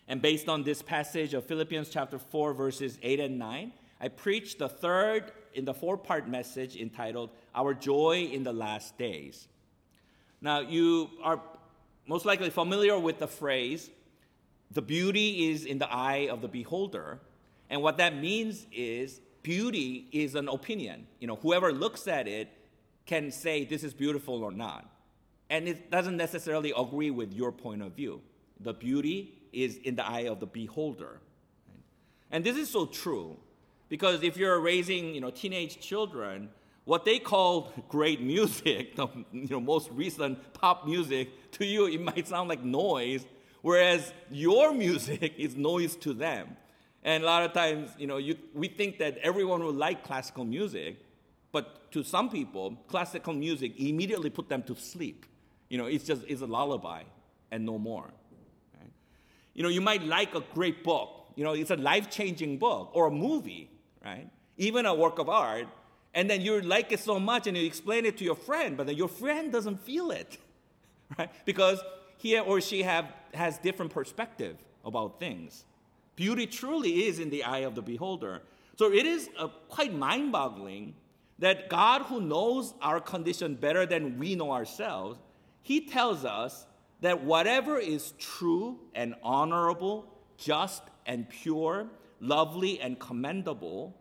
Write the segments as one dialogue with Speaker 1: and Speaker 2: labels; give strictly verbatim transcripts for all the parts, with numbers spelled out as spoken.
Speaker 1: And based on this passage of Philippians chapter four, verses eight and nine, I preached the third in the four-part message entitled, Our Joy in the Last Days. Now, you are most likely familiar with the phrase, the beauty is in the eye of the beholder. And what that means is beauty is an opinion. You know, whoever looks at it can say this is beautiful or not. And it doesn't necessarily agree with your point of view. The beauty is in the eye of the beholder. And this is so true because if you're raising, you know, teenage children, what they call great music, the you know, most recent pop music, to you it might sound like noise, whereas your music is noise to them. And a lot of times, you know, you, we think that everyone will like classical music, but to some people, classical music immediately put them to sleep. You know, it's just it's a lullaby and no more. Right? You know, you might like a great book. You know, it's a life-changing book or a movie, right? Even a work of art. And then you like it so much and you explain it to your friend, but then your friend doesn't feel it, right? Because he or she have, has different perspective about things. Beauty truly is in the eye of the beholder. So it is uh, quite mind-boggling that God, who knows our condition better than we know ourselves, he tells us that whatever is true and honorable, just and pure, lovely and commendable,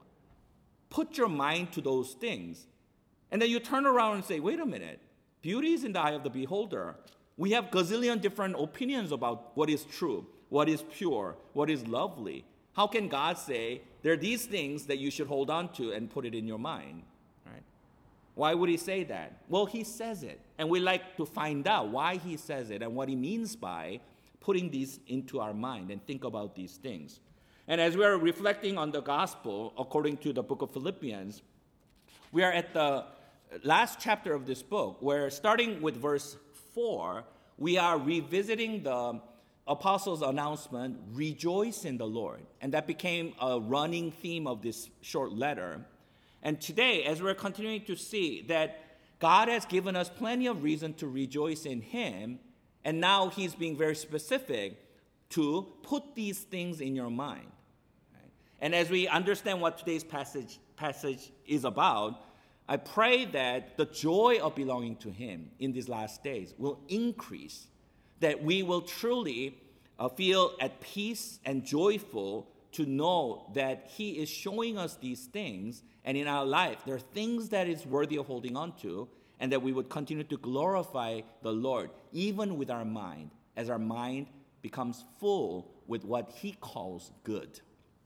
Speaker 1: put your mind to those things. And then you turn around and say, wait a minute, beauty is in the eye of the beholder. We have gazillion different opinions about what is true, what is pure, what is lovely. How can God say there are these things that you should hold on to and put it in your mind? Right? Why would he say that? Well, he says it. And we like to find out why he says it and what he means by putting these into our mind and think about these things. And as we are reflecting on the gospel, according to the book of Philippians, we are at the last chapter of this book, where starting with verse four, we are revisiting the apostles' announcement, rejoice in the Lord. And that became a running theme of this short letter. And today, as we're continuing to see that God has given us plenty of reason to rejoice in him, and now he's being very specific to put these things in your mind. Right? And as we understand what today's passage, passage is about, I pray that the joy of belonging to him in these last days will increase, that we will truly uh, feel at peace and joyful to know that he is showing us these things, and in our life there are things that is worthy of holding on to, and that we would continue to glorify the Lord, even with our mind, as our mind becomes full with what he calls good.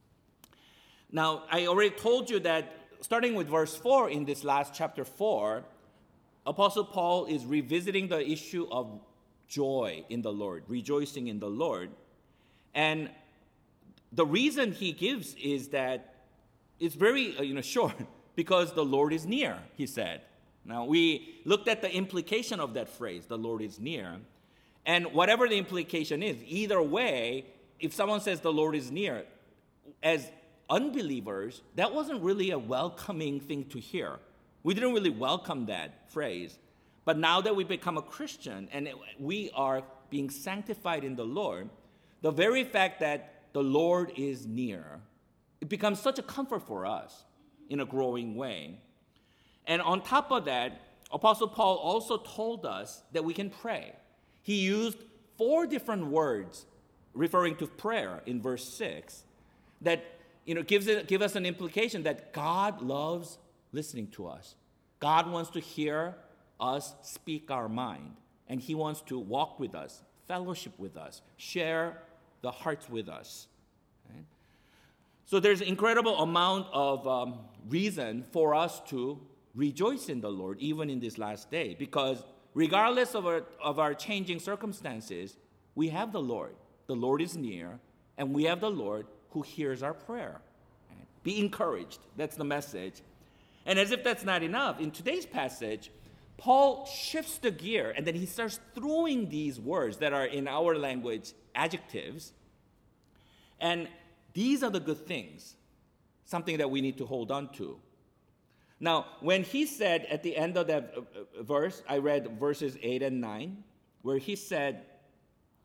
Speaker 1: Now, I already told you that starting with verse four in this last chapter four, Apostle Paul is revisiting the issue of joy in the Lord, rejoicing in the Lord. And the reason he gives is that it's very uh, you know, short, because the Lord is near, he said. Now, we looked at the implication of that phrase, the Lord is near. And whatever the implication is, either way, if someone says the Lord is near, as unbelievers, that wasn't really a welcoming thing to hear. We didn't really welcome that phrase. But now that we become a Christian and we are being sanctified in the Lord, the very fact that the Lord is near, it becomes such a comfort for us in a growing way. And on top of that, Apostle Paul also told us that we can pray. He used four different words referring to prayer in verse six that you know gives it give us an implication that God loves listening to us. God wants to hear us speak our mind, and he wants to walk with us, fellowship with us, share the hearts with us. Right? So there's an incredible amount of um, reason for us to rejoice in the Lord, even in this last day, because regardless of our, of our changing circumstances, we have the Lord. The Lord is near, and we have the Lord who hears our prayer. Right? Be encouraged. That's the message. And as if that's not enough, in today's passage, Paul shifts the gear, and then he starts throwing these words that are in our language adjectives. And these are the good things, something that we need to hold on to. Now, when he said at the end of that verse, I read verses eight and nine, where he said,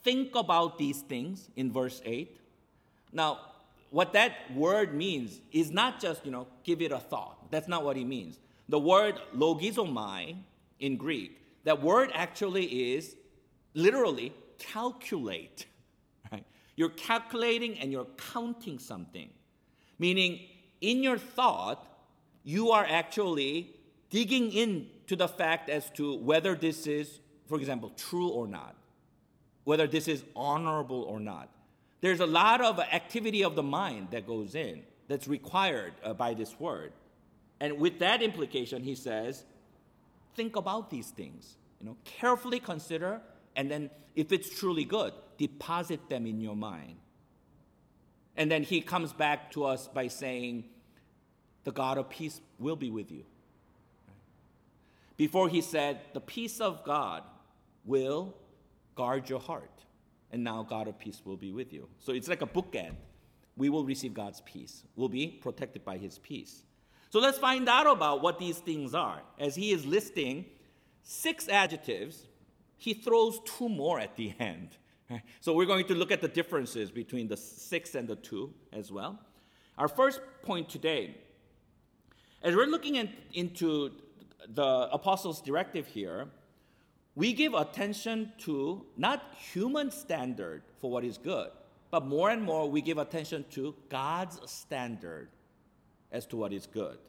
Speaker 1: think about these things in verse eight. Now, what that word means is not just, you know, give it a thought. That's not what he means. The word logizomai in Greek, that word actually is literally calculate. Right? You're calculating and you're counting something. Meaning, in your thought, you are actually digging into the fact as to whether this is, for example, true or not, whether this is honorable or not. There's a lot of activity of the mind that goes in, that's required uh, by this word. And with that implication, he says, think about these things. You know, carefully consider, and then if it's truly good, deposit them in your mind. And then he comes back to us by saying, the God of peace will be with you. Before he said, the peace of God will guard your heart. And now God of peace will be with you. So it's like a bookend. We will receive God's peace. We'll be protected by his peace. So let's find out about what these things are. As he is listing six adjectives, he throws two more at the end. So we're going to look at the differences between the six and the two as well. Our first point today, as we're looking at, into the apostles' directive here, we give attention to not human standard for what is good, but more and more we give attention to God's standard as to what is good.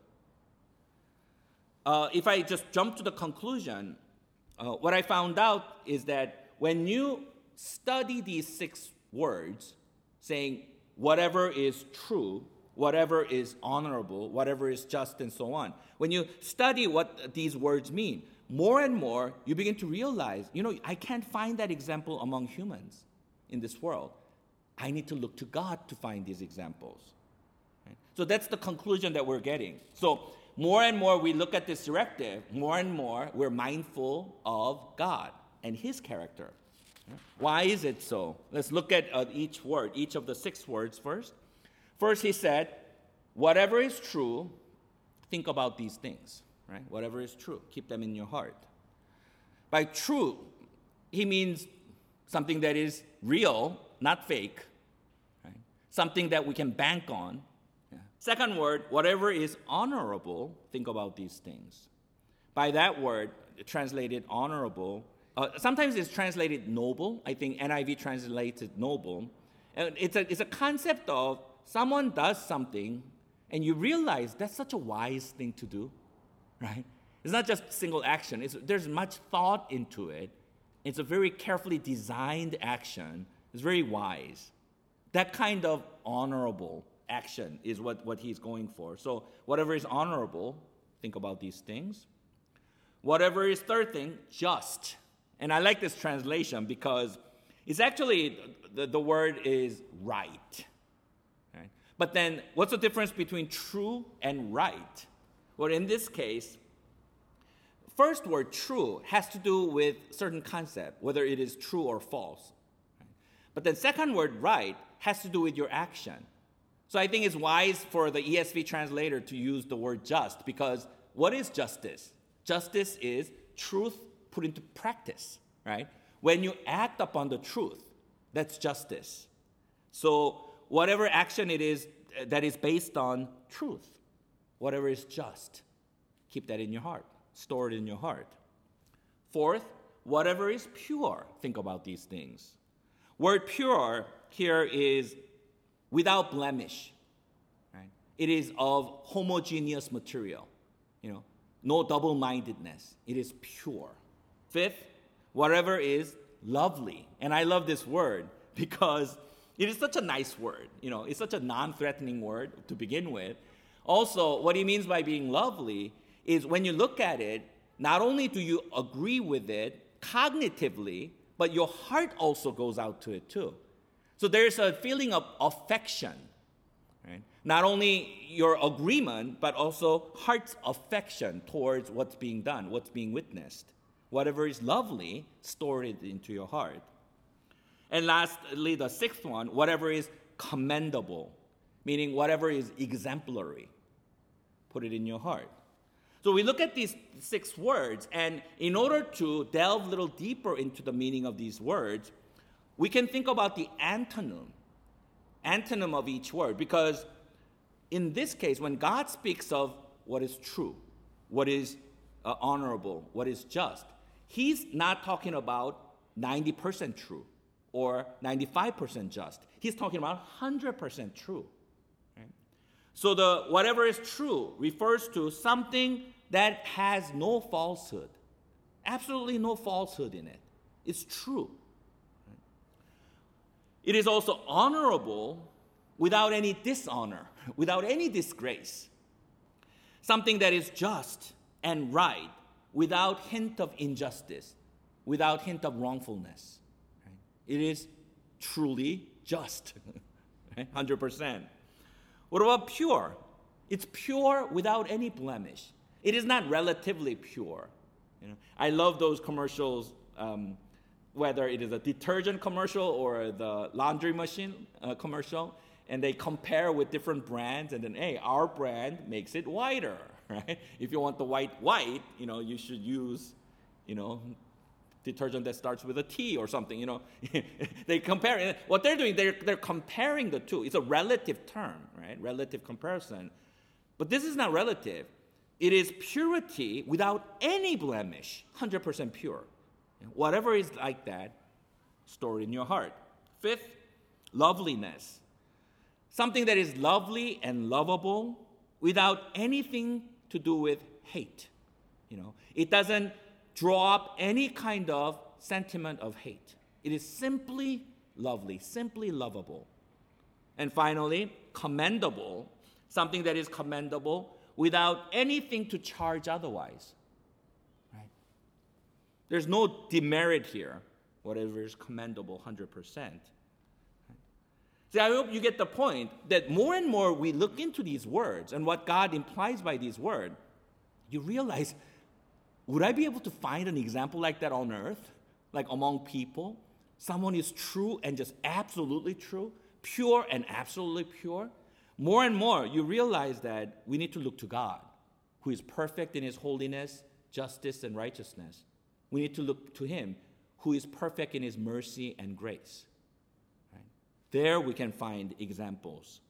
Speaker 1: Uh, if I just jump to the conclusion, uh, what I found out is that when you study these six words, saying whatever is true, whatever is honorable, whatever is just, and so on, when you study what these words mean, more and more you begin to realize, you know, I can't find that example among humans in this world. I need to look to God to find these examples. Right? So that's the conclusion that we're getting. So more and more we look at this directive, more and more we're mindful of God and his character. Why is it so? Let's look at uh, each word, each of the six words first. First, he said, whatever is true, think about these things. Right? Whatever is true, keep them in your heart. By true, he means something that is real, not fake. Right? Something that we can bank on. Yeah. Second word, whatever is honorable, think about these things. By that word, translated honorable, uh, sometimes it's translated noble. I think N I V translates it noble. And it's a, it's a concept of someone does something and you realize that's such a wise thing to do. Right? It's not just single action. It's, there's much thought into it. It's a very carefully designed action. It's very wise. That kind of honorable action is what, what he's going for. So whatever is honorable, think about these things. Whatever is third thing, just. And I like this translation because it's actually, the, the word is right. Right? But then what's the difference between true and right? Well, in this case, first word, true, has to do with certain concept, whether it is true or false. But then second word, right, has to do with your action. So I think it's wise for the E S V translator to use the word just, because what is justice? Justice is truth put into practice, right? When you act upon the truth, that's justice. So whatever action it is that is based on truth, whatever is just, keep that in your heart. Store it in your heart. Fourth, whatever is pure, think about these things. Word pure here is without blemish. Right? It is of homogeneous material. You know, no double-mindedness. It is pure. Fifth, whatever is lovely. And I love this word because it is such a nice word. You know, it's such a non-threatening word to begin with. Also, what he means by being lovely is when you look at it, not only do you agree with it cognitively, but your heart also goes out to it too. So there's a feeling of affection. Right? Not only your agreement, but also heart's affection towards what's being done, what's being witnessed. Whatever is lovely, store it into your heart. And lastly, the sixth one, whatever is commendable, meaning whatever is exemplary. Put it in your heart. So we look at these six words, and in order to delve a little deeper into the meaning of these words, we can think about the antonym, antonym of each word, because in this case, when God speaks of what is true, what is uh, honorable, what is just, he's not talking about ninety percent true or ninety-five percent just. He's talking about one hundred percent true. Right? So the whatever is true refers to something that has no falsehood, absolutely no falsehood in it. It's true. Right? It is also honorable without any dishonor, without any disgrace. Something that is just and right without hint of injustice, without hint of wrongfulness. Right? It is truly just, right? one hundred percent. What about pure? It's pure without any blemish. It is not relatively pure. You know, I love those commercials, um, whether it is a detergent commercial or the laundry machine uh, commercial, and they compare with different brands, and then, hey, our brand makes it whiter, right? If you want the white white, you know, you should use, you know, detergent that starts with a T or something, you know. They compare. What they're doing, they're, they're comparing the two. It's a relative term, right? Relative comparison. But this is not relative. It is purity without any blemish, one hundred percent pure. Whatever is like that, store in your heart. Fifth, loveliness. Something that is lovely and lovable without anything to do with hate. You know, it doesn't draw up any kind of sentiment of hate. It is simply lovely, simply lovable. And finally, commendable. Something that is commendable without anything to charge otherwise. Right? There's no demerit here. Whatever is commendable, one hundred percent. See, I hope you get the point that more and more we look into these words and what God implies by these words, you realize, would I be able to find an example like that on earth? Like among people? Someone is true and just absolutely true, pure and absolutely pure? More and more, you realize that we need to look to God, who is perfect in his holiness, justice, and righteousness. We need to look to him, who is perfect in his mercy and grace. Right? There we can find examples.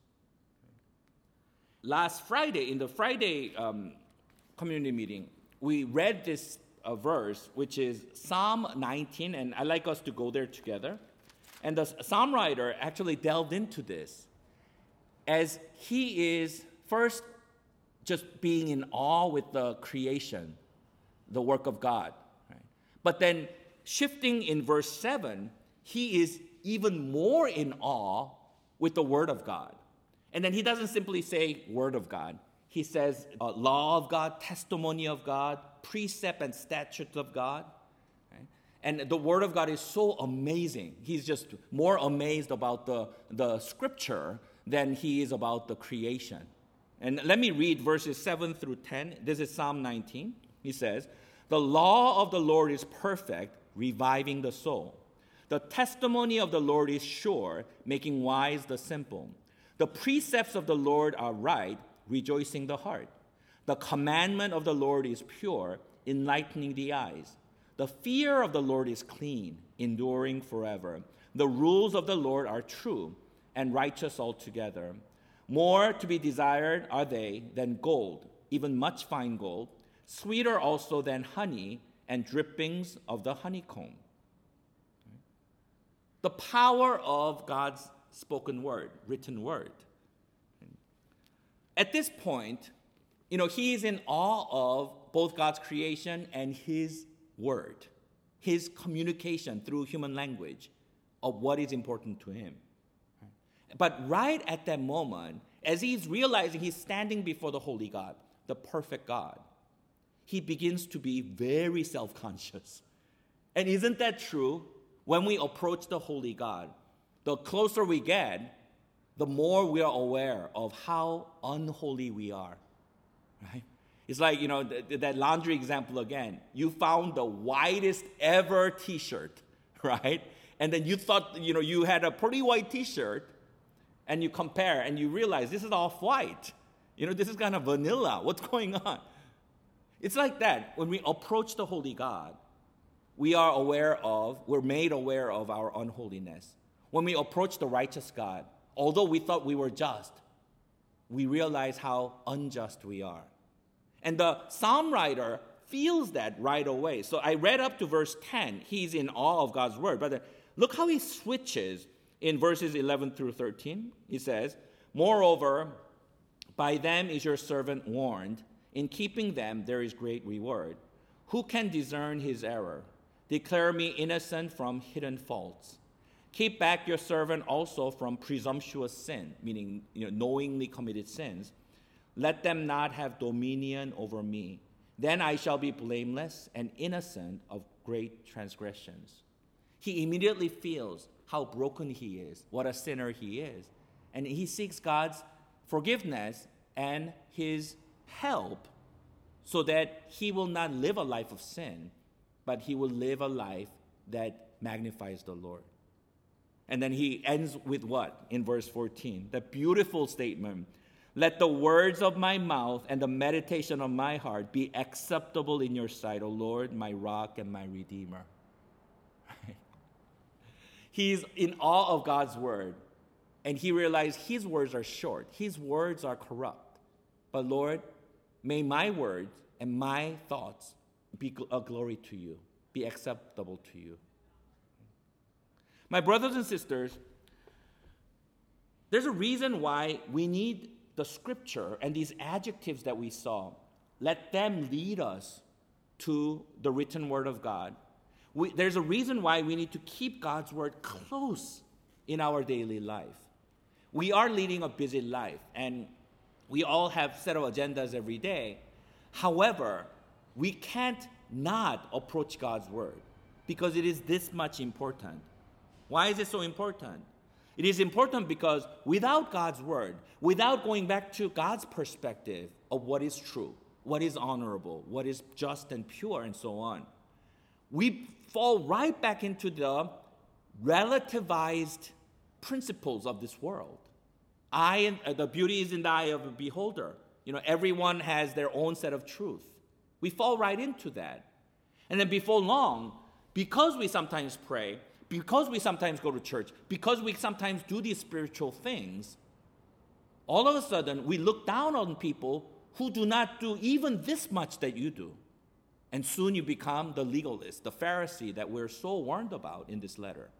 Speaker 1: Last Friday, in the Friday um, community meeting, we read this uh, verse, which is Psalm nineteen, and I'd like us to go there together. And the psalm writer actually delved into this, as he is first just being in awe with the creation, the work of God. Right? But then shifting in verse seven, he is even more in awe with the Word of God. And then he doesn't simply say Word of God. He says uh, law of God, testimony of God, precept and statutes of God. Right? And the Word of God is so amazing. He's just more amazed about the, the Scripture than he is about the creation. And let me read verses seven through ten. This is Psalm nineteen. He says, "The law of the Lord is perfect, reviving the soul. The testimony of the Lord is sure, making wise the simple. The precepts of the Lord are right, rejoicing the heart. The commandment of the Lord is pure, enlightening the eyes. The fear of the Lord is clean, enduring forever. The rules of the Lord are true and righteous altogether. More to be desired are they than gold, even much fine gold, sweeter also than honey and drippings of the honeycomb." The power of God's spoken word, written word. At this point, you know, he is in awe of both God's creation and his word, his communication through human language of what is important to him. But right at that moment, as he's realizing he's standing before the holy God, the perfect God, he begins to be very self-conscious. And isn't that true? When we approach the holy God, the closer we get, the more we are aware of how unholy we are, right? It's like, you know, th- that laundry example again. You found the whitest ever T-shirt, right? And then you thought, you know, you had a pretty white T-shirt, and you compare, and you realize this is off-white. You know, this is kind of vanilla. What's going on? It's like that. When we approach the holy God, we are aware of, we're made aware of our unholiness. When we approach the righteous God, although we thought we were just, we realize how unjust we are. And the psalm writer feels that right away. So I read up to verse ten. He's in awe of God's word. But look how he switches in verses eleven through thirteen. He says, "Moreover, by them is your servant warned. In keeping them there is great reward. Who can discern his error? Declare me innocent from hidden faults. Keep back your servant also from presumptuous sin," meaning, you know, knowingly committed sins. "Let them not have dominion over me. Then I shall be blameless and innocent of great transgressions." He immediately feels how broken he is, what a sinner he is. And he seeks God's forgiveness and his help so that he will not live a life of sin, but he will live a life that magnifies the Lord. And then he ends with what? In verse fourteen, the beautiful statement, "Let the words of my mouth and the meditation of my heart be acceptable in your sight, O Lord, my rock and my redeemer." He's in awe of God's word, and he realized his words are short. His words are corrupt. But Lord, may my words and my thoughts be a glory to you, be acceptable to you. My brothers and sisters, there's a reason why we need the scripture and these adjectives that we saw. Let them lead us to the written word of God. We, there's a reason why we need to keep God's word close in our daily life. We are leading a busy life, and we all have set of agendas every day. However, we can't not approach God's word because it is this much important. Why is it so important? It is important because without God's word, without going back to God's perspective of what is true, what is honorable, what is just and pure, and so on, we fall right back into the relativized principles of this world. Eye, uh, the beauty is in the eye of a beholder. You know, everyone has their own set of truth. We fall right into that. And then before long, because we sometimes pray, because we sometimes go to church, because we sometimes do these spiritual things, all of a sudden we look down on people who do not do even this much that you do. And soon you become the legalist, the Pharisee that we're so warned about in this letter.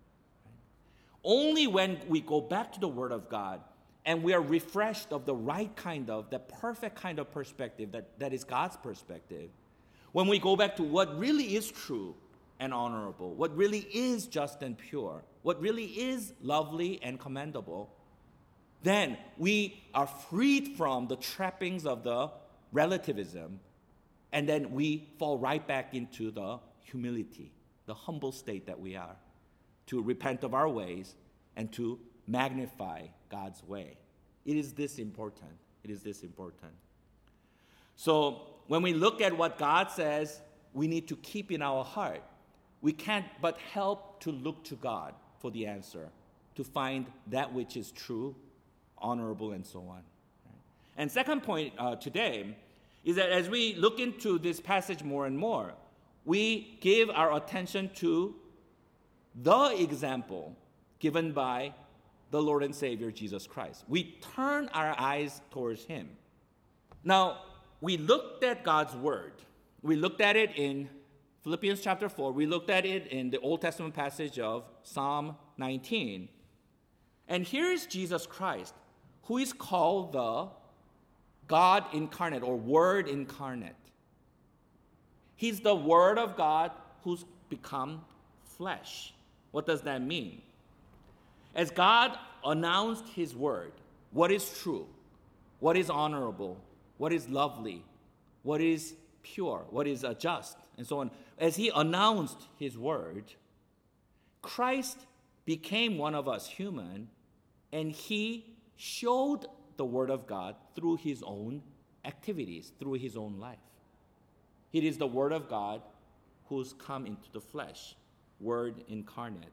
Speaker 1: Only when we go back to the Word of God and we are refreshed of the right kind of, the perfect kind of perspective that, that is God's perspective, when we go back to what really is true and honorable, what really is just and pure, what really is lovely and commendable, then we are freed from the trappings of the relativism, and then we fall right back into the humility, the humble state that we are, to repent of our ways and to magnify God's way. It is this important. It is this important. So when we look at what God says we need to keep in our heart, we can't but help to look to God for the answer, to find that which is true, honorable, and so on. And second point uh, today is that as we look into this passage more and more, we give our attention to the example given by the Lord and Savior Jesus Christ. We turn our eyes towards him. Now, we looked at God's word. We looked at it in Philippians chapter four. We looked at it in the Old Testament passage of Psalm nineteen. And here is Jesus Christ, who is called the God incarnate or Word incarnate. He's the Word of God who's become flesh. What does that mean? As God announced his word, what is true, what is honorable, what is lovely, what is pure, what is just, and so on. As he announced his word, Christ became one of us, human, and he showed the word of God through his own activities, through his own life. It is the word of God who's come into the flesh, Word incarnate.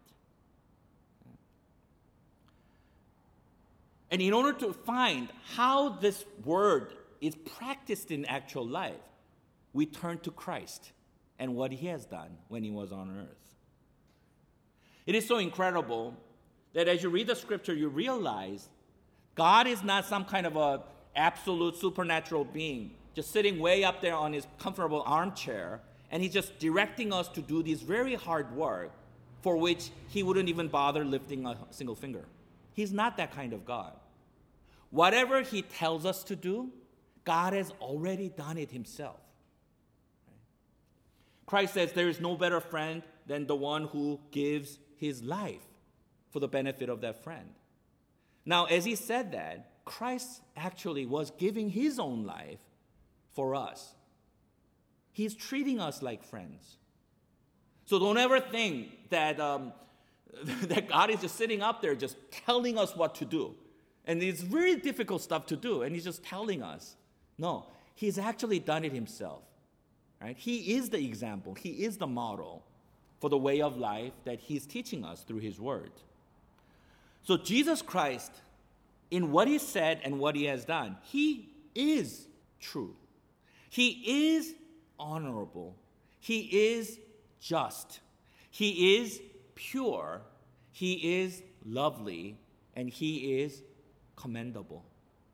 Speaker 1: And in order to find how this word is practiced in actual life, we turn to Christ. and what he has done when he was on earth. It is so incredible that as you read the scripture, you realize God is not some kind of a absolute supernatural being, just sitting way up there on his comfortable armchair, and he's just directing us to do this very hard work for which he wouldn't even bother lifting a single finger. He's not that kind of God. Whatever he tells us to do, God has already done it himself. Christ says there is no better friend than the one who gives his life for the benefit of that friend. Now, as he said that, Christ actually was giving his own life for us. He's treating us like friends. So don't ever think that, um, that God is just sitting up there just telling us what to do. And it's very difficult stuff to do, and he's just telling us. No, he's actually done it himself. Right? He is the example. He is the model for the way of life that he's teaching us through his word. So Jesus Christ, in what he said and what he has done, he is true. He is honorable. He is just. He is pure. He is lovely. And he is commendable.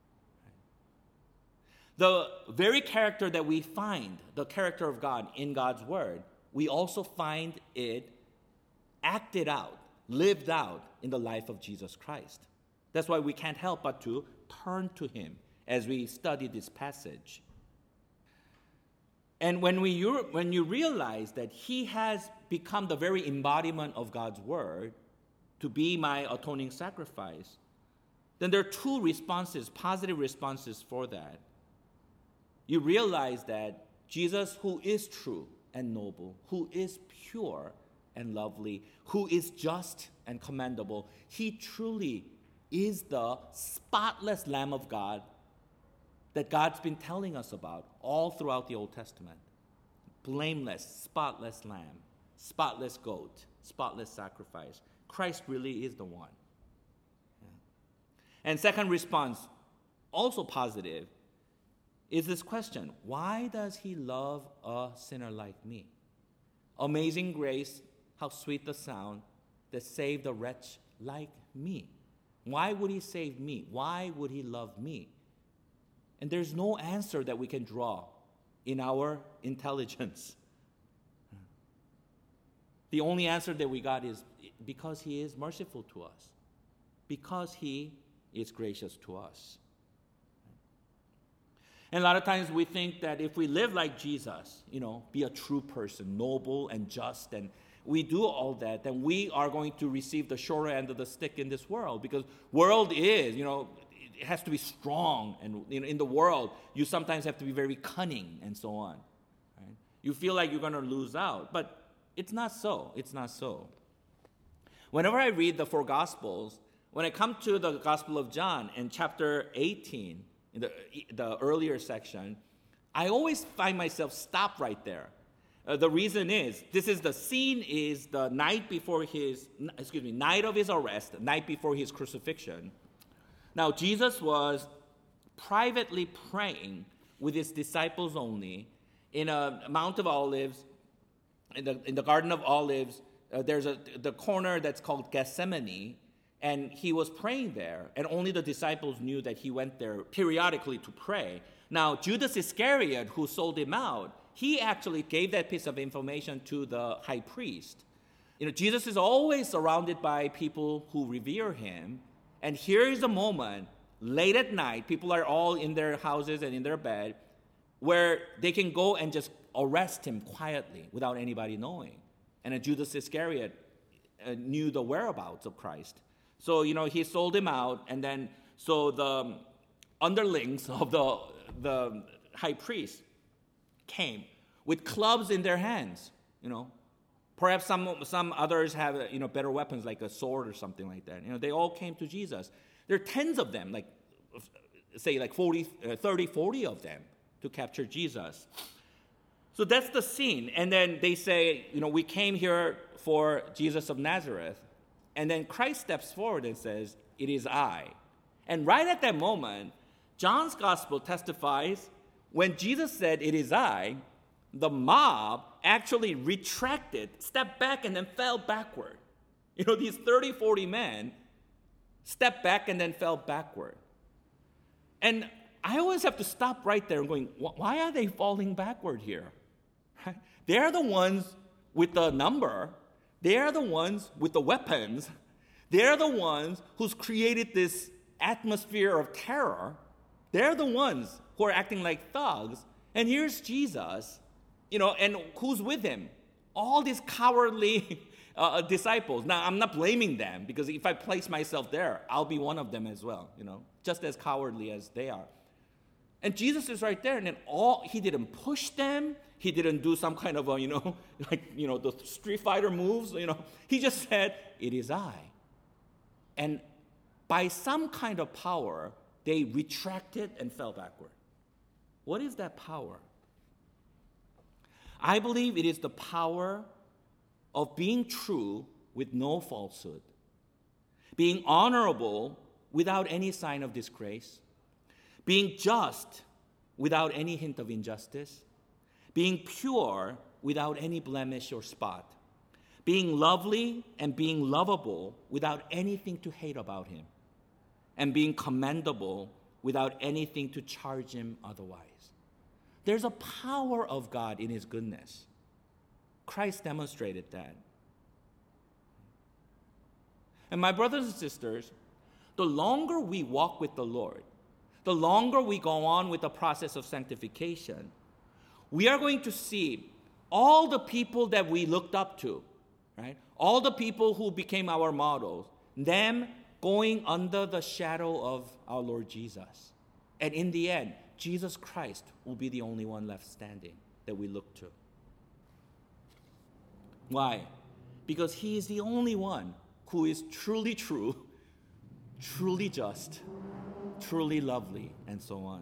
Speaker 1: The very character that we find, the character of God in God's word, we also find it acted out, lived out in the life of Jesus Christ. That's why we can't help but to turn to him as we study this passage. And when we when you realize that he has become the very embodiment of God's word to be my atoning sacrifice, then there are two responses, positive responses for that. You realize that Jesus, who is true and noble, who is pure and lovely, who is just and commendable, he truly is the spotless Lamb of God that God's been telling us about all throughout the Old Testament. Blameless, spotless lamb, spotless goat, spotless sacrifice. Christ really is the one. Yeah. And second response, also positive, is this question: why does he love a sinner like me? Amazing grace, how sweet the sound that saved a wretch like me. Why would he save me? Why would he love me? And there's no answer that we can draw in our intelligence. The only answer that we got is because he is merciful to us, because he is gracious to us. And a lot of times we think that if we live like Jesus, you know, be a true person, noble and just, and we do all that, then we are going to receive the shorter end of the stick in this world, because world is, you know, it has to be strong, and you know, in the world, you sometimes have to be very cunning and so on. Right? You feel like you're going to lose out, but it's not so. It's not so. Whenever I read the four Gospels, when I come to the Gospel of John in chapter eighteen, in the, the earlier section, I always find myself stopped right there. Uh, the reason is, this is the scene is the night before his, excuse me, night of his arrest, night before his crucifixion. Now, Jesus was privately praying with his disciples only in a Mount of Olives, in the, in the Garden of Olives. Uh, there's a the corner that's called Gethsemane, and he was praying there, and only the disciples knew that he went there periodically to pray. Now, Judas Iscariot, who sold him out, he actually gave that piece of information to the high priest. You know, Jesus is always surrounded by people who revere him, and here is a moment, late at night, people are all in their houses and in their bed, where they can go and just arrest him quietly without anybody knowing. And then Judas Iscariot uh, knew the whereabouts of Christ. So, you know, he sold him out, and then, so the underlings of the, the high priest came with clubs in their hands, you know. Perhaps some some others have, you know, better weapons like a sword or something like that. You know, they all came to Jesus. There are tens of them, like, say, like forty, uh, thirty, forty of them to capture Jesus. So that's the scene. And then they say, you know, we came here for Jesus of Nazareth. And then Christ steps forward and says, it is I. And right at that moment, John's gospel testifies, when Jesus said, it is I, the mob actually retracted, stepped back, and then fell backward. You know, these thirty, forty men stepped back and then fell backward. And I always have to stop right there and going, why are they falling backward here? Right? They're the ones with the number. They're the ones with the weapons. They're the ones who's created this atmosphere of terror. They're the ones who are acting like thugs. And here's Jesus, you know, and who's with him? All these cowardly uh, disciples. Now, I'm not blaming them, because if I place myself there, I'll be one of them as well, you know, just as cowardly as they are. And Jesus is right there, and then all, he didn't push them. He didn't do some kind of a, you know, like, you know, the Street Fighter moves, you know. He just said, "It is I." And by some kind of power, they retracted and fell backward. What is that power? I believe it is the power of being true with no falsehood, being honorable without any sign of disgrace, being just without any hint of injustice, being pure without any blemish or spot, being lovely and being lovable without anything to hate about him, and being commendable without anything to charge him otherwise. There's a power of God in his goodness. Christ demonstrated that. And my brothers and sisters, the longer we walk with the Lord, the longer we go on with the process of sanctification, we are going to see all the people that we looked up to, right? All the people who became our models, them going under the shadow of our Lord Jesus. And in the end, Jesus Christ will be the only one left standing that we look to. Why? Because he is the only one who is truly true, truly just, truly lovely, and so on.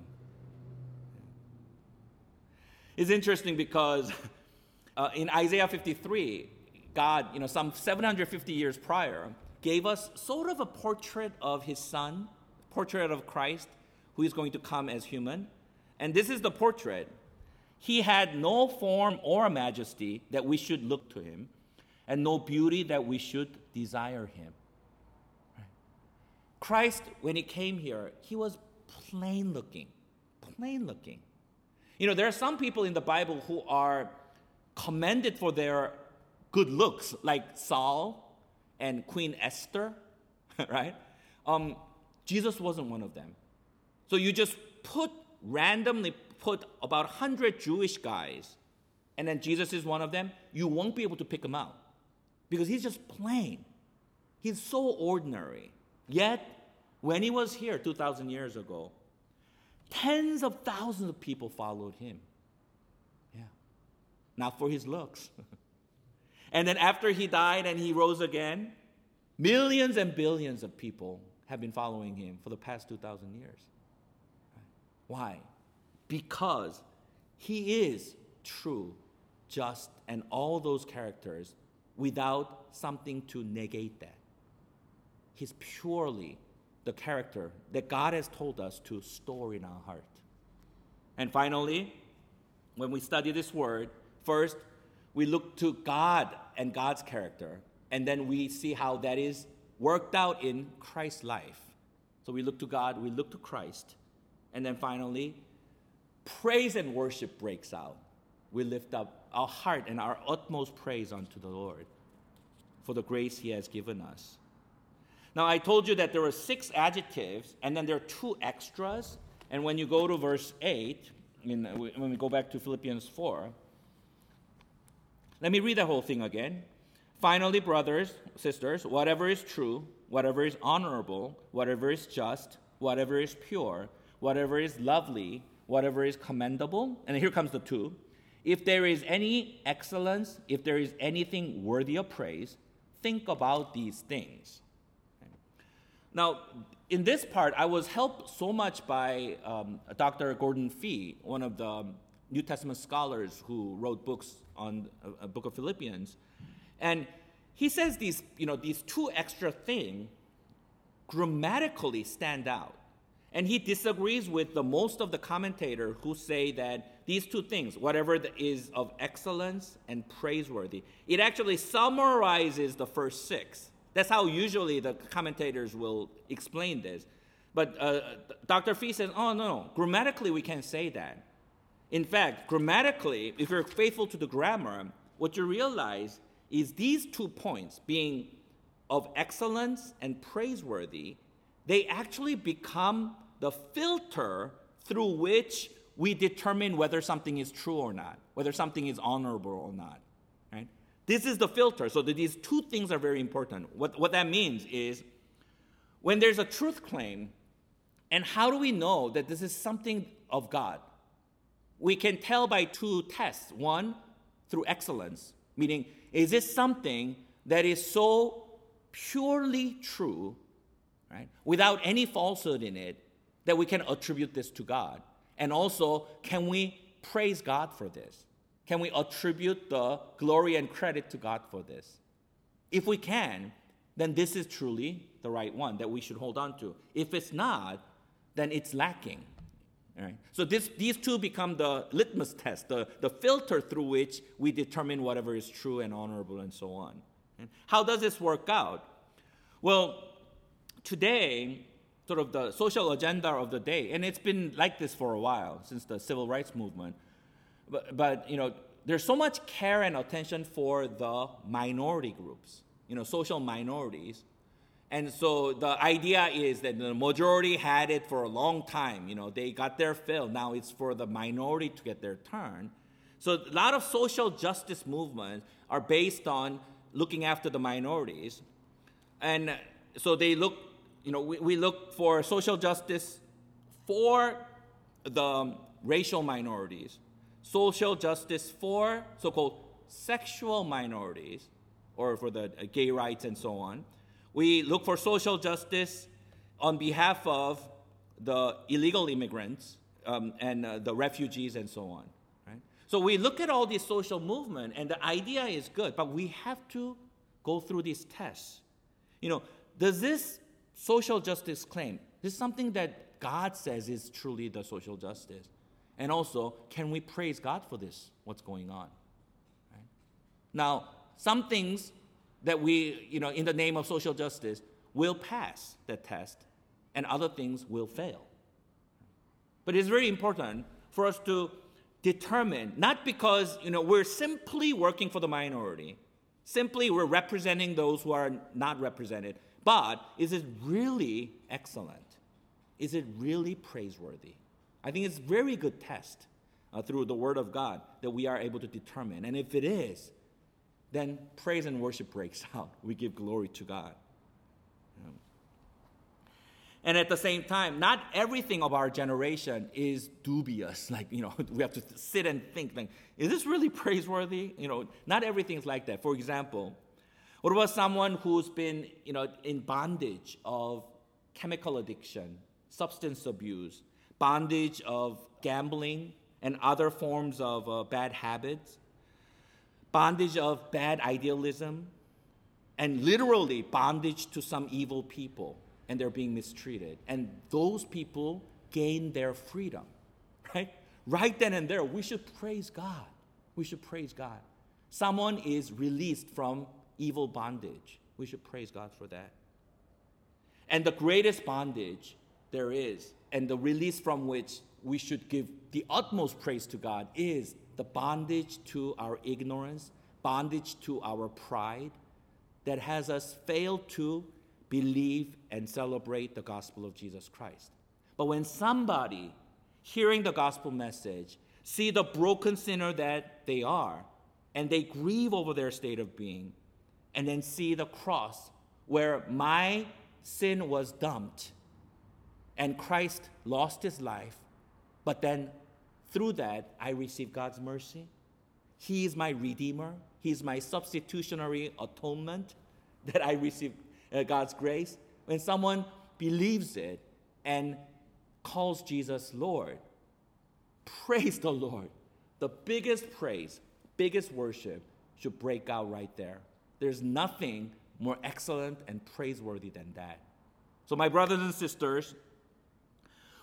Speaker 1: It's interesting because uh, in Isaiah fifty-three, God, you know, some seven hundred fifty years prior, gave us sort of a portrait of his son, portrait of Christ, who is going to come as human. And this is the portrait. He had no form or majesty that we should look to him, and no beauty that we should desire him. Right? Christ, when he came here, he was plain looking, plain looking. You know, there are some people in the Bible who are commended for their good looks, like Saul and Queen Esther, right? Um, Jesus wasn't one of them. So you just put, randomly put about one hundred Jewish guys, and then Jesus is one of them, you won't be able to pick him out. Because he's just plain. He's so ordinary. Yet, when he was here two thousand years ago, tens of thousands of people followed him. Yeah. Not for his looks. And then after he died and he rose again, millions and billions of people have been following him for the past two thousand years. Why? Because he is true, just, and all those characters without something to negate that. He's purely the character that God has told us to store in our heart. And finally, when we study this word, first, we look to God and God's character, and then we see how that is worked out in Christ's life. So we look to God, we look to Christ, and then finally, praise and worship breaks out. We lift up our heart and our utmost praise unto the Lord for the grace he has given us. Now, I told you that there were six adjectives, and then there are two extras. And when you go to verse eight, I mean, when we go back to Philippians four, let me read the whole thing again. Finally, brothers, sisters, whatever is true, whatever is honorable, whatever is just, whatever is pure, whatever is lovely, whatever is commendable, and here comes the two. If there is any excellence, if there is anything worthy of praise, think about these things. Now, in this part, I was helped so much by um, Doctor Gordon Fee, one of the New Testament scholars who wrote books on a, a book of Philippians. And he says these, you know, these two extra things grammatically stand out. And he disagrees with the most of the commentators who say that these two things, whatever is of excellence and praiseworthy, it actually summarizes the first six. That's how usually the commentators will explain this. But uh, Doctor Fee says, oh, no, no, grammatically we can't say that. In fact, grammatically, if you're faithful to the grammar, what you realize is these two points, being of excellence and praiseworthy, they actually become the filter through which we determine whether something is true or not, whether something is honorable or not. Right? This is the filter. So that these two things are very important. What, what that means is when there's a truth claim, and how do we know that this is something of God? We can tell by two tests. One, through excellence, meaning is this something that is so purely true, right, without any falsehood in it, that we can attribute this to God? And also, can we praise God for this? Can we attribute the glory and credit to God for this? If we can, then this is truly the right one that we should hold on to. If it's not, then it's lacking. All right? So this, these two become the litmus test, the, the filter through which we determine whatever is true and honorable and so on. And how does this work out? Well, today, sort of the social agenda of the day, and it's been like this for a while, since the civil rights movement, but, but you know, there's so much care and attention for the minority groups, you know, social minorities. And so the idea is that the majority had it for a long time. You know, they got their fill. Now it's for the minority to get their turn. So a lot of social justice movements are based on looking after the minorities. And so they look, you know, we, we look for social justice for the racial minorities, social justice for so-called sexual minorities, or for the gay rights and so on. We look for social justice on behalf of the illegal immigrants um, and uh, the refugees and so on. Right? So we look at all these social movements, and the idea is good, but we have to go through these tests. You know, does this social justice claim, this is something that God says is truly the social justice? And also, can we praise God for this, what's going on? Right? Now, some things that we, you know, in the name of social justice, will pass that test, and other things will fail. But it's very important for us to determine, not because, you know, we're simply working for the minority, simply we're representing those who are not represented, but is it really excellent? Is it really praiseworthy? I think it's a very good test uh, through the Word of God that we are able to determine. And if it is, then praise and worship breaks out. We give glory to God. Um, and at the same time, not everything of our generation is dubious. Like, you know, we have to sit and think, like, is this really praiseworthy? You know, not everything is like that. For example, what about someone who's been, you know, in bondage of chemical addiction, substance abuse, bondage of gambling and other forms of uh, bad habits, bondage of bad idealism, and literally bondage to some evil people, and they're being mistreated. And those people gain their freedom, right? Right then and there, we should praise God. We should praise God. Someone is released from evil bondage. We should praise God for that. And the greatest bondage there is, and the release from which we should give the utmost praise to God, is the bondage to our ignorance, bondage to our pride that has us fail to believe and celebrate the gospel of Jesus Christ. But when somebody, hearing the gospel message, see the broken sinner that they are, and they grieve over their state of being, and then see the cross where my sin was dumped, and Christ lost his life, but then through that, I receive God's mercy. He is my redeemer. He is my substitutionary atonement that I receive uh, God's grace. When someone believes it and calls Jesus Lord, praise the Lord. The biggest praise, biggest worship should break out right there. There's nothing more excellent and praiseworthy than that. So my brothers and sisters,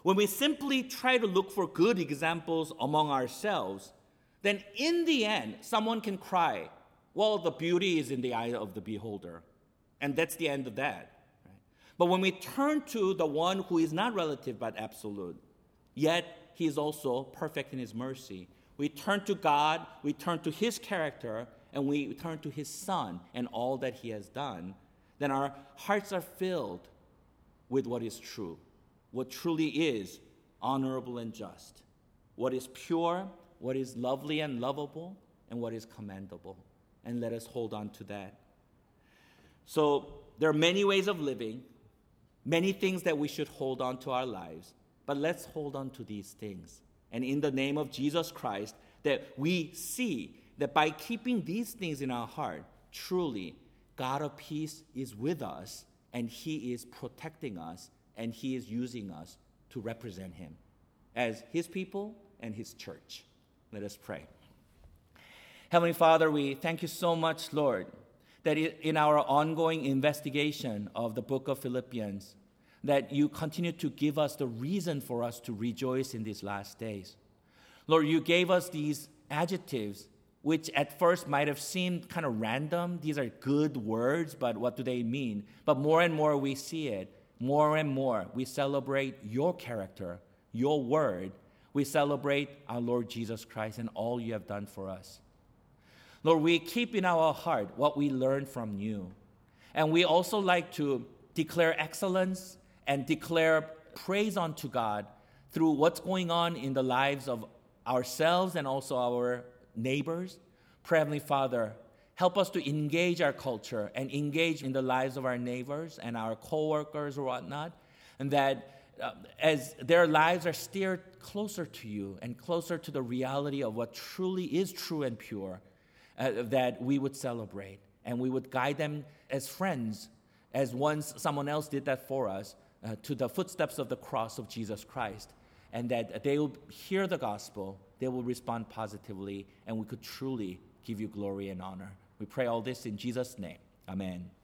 Speaker 1: when we simply try to look for good examples among ourselves, then in the end, someone can cry, well, the beauty is in the eye of the beholder. And that's the end of that. Right? But when we turn to the one who is not relative but absolute, yet he is also perfect in his mercy, we turn to God, we turn to his character, and we turn to his Son and all that he has done, then our hearts are filled with what is true, what truly is honorable and just, what is pure, what is lovely and lovable, and what is commendable. And let us hold on to that. So there are many ways of living, many things that we should hold on to our lives, but let's hold on to these things. And in the name of Jesus Christ, that we see that by keeping these things in our heart, truly, God of peace is with us, and he is protecting us, and he is using us to represent him as his people and his church. Let us pray. Heavenly Father, we thank you so much, Lord, that in our ongoing investigation of the book of Philippians, that you continue to give us the reason for us to rejoice in these last days. Lord, you gave us these adjectives, which at first might have seemed kind of random. These are good words, but what do they mean? But more and more we see it. More and more we celebrate your character, your word. We celebrate our Lord Jesus Christ and all you have done for us. Lord, we keep in our heart what we learned from you. And we also like to declare excellence and declare praise unto God through what's going on in the lives of ourselves and also our neighbors. Pray, Heavenly Father, help us to engage our culture and engage in the lives of our neighbors and our co-workers or whatnot, and that uh, as their lives are steered closer to you and closer to the reality of what truly is true and pure, uh, that we would celebrate and we would guide them as friends, as once someone else did that for us, uh, to the footsteps of the cross of Jesus Christ, and that they will hear the gospel, they will respond positively, and we could truly give you glory and honor. We pray all this in Jesus' name. Amen.